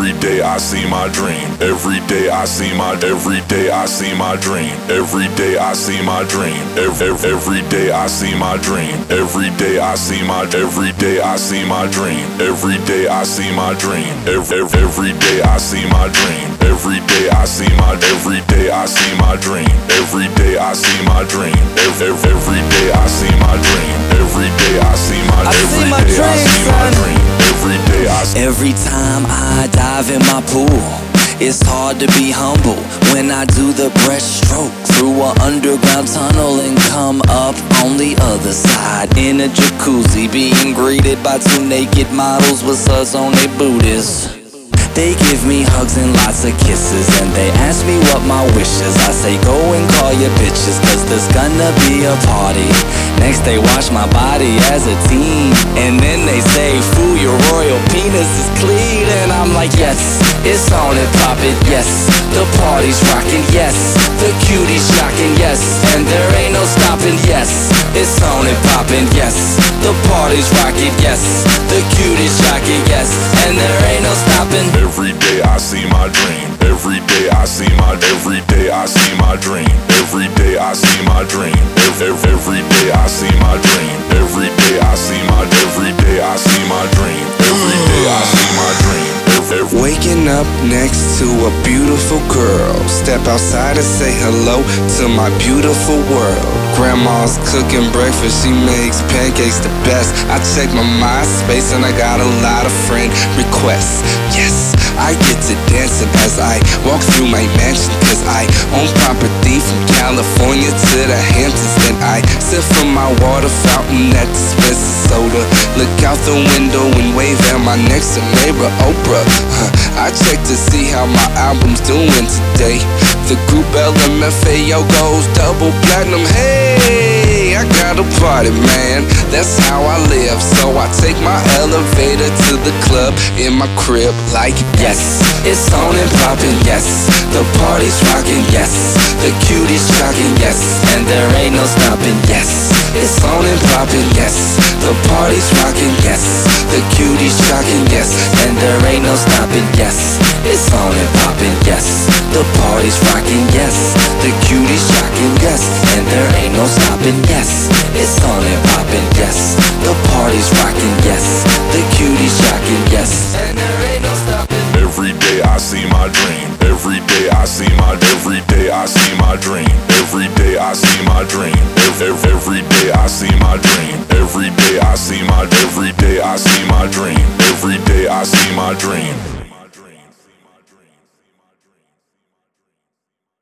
Every day I see my dream. Every day I see my. Every day I see my dream. Every day I see my dream. Every day I see my dream. Every day I see my. Every day I see my dream. Every day I see my dream. Every day I see my dream. Every day I see my. Every day I see my dream. Every day I see my dream. Every day I see my dream. Every day I see my. Every day I see my dream. Every day I see. Every time I dive in my pool, it's hard to be humble when I do the breaststroke through an underground tunnel and come up on the other side in a jacuzzi, being greeted by two naked models with suds on their booties. They give me hugs and lots of kisses, and they ask me what my wish is. I say go and call your bitches, cause there's gonna be a party. Next they watch my body as a teen, and then they say, fool, your royal penis is clean. And I'm like, yes, it's on and poppin', yes. The party's rockin', yes. The cutie's shocking, yes. And there ain't no stopping, yes. It's on and poppin', yes. The party's rockin', yes. The cutie's shocking, yes. And there ain't no stopping. Every day I see my dream. Every day I see my. Every day I see my dream. Every day I see my dream. Every day I see my dream. Every day I see my. Every day I see my dream. Every day I see my dream. Waking up next to a beautiful girl, step outside and say hello to my beautiful world. Grandma's cooking breakfast, she makes pancakes the best. I check my MySpace and I got a lot of friend requests. Yes, I get to dancing as I walk through my mansion, cause I own property from California to the Hamptons. Then I sip from my water fountain that dispenses soda. Look out the window and wave at my next door neighbor Oprah. I check to see how my album's doing today. The group LMFAO goes double platinum. Hey, I got a party, man, that's how I live. So I take my elevator to the club in my crib like, yes, it's on and poppin', yes. The party's rockin', yes. The cutie's shocking, yes. And there ain't no stopping, yes. It's on and poppin', yes. The party's rockin', yes. The cutie's shocking, yes. And there ain't no stopping, yes. It's on and poppin', yes. The party's rockin', yes. The cutie's shocking, yes. And there ain't no stopping, yes. It's on and poppin', yes. The party's rockin', yes. The cutie's shocking, yes. And there ain't no stopping. Every day I see my dream. Every day I see my. Every day I see my dream. Every day I see my dream. Every day I see my dream. Every day I see my. Every day I see my dream. Every day I see my dream.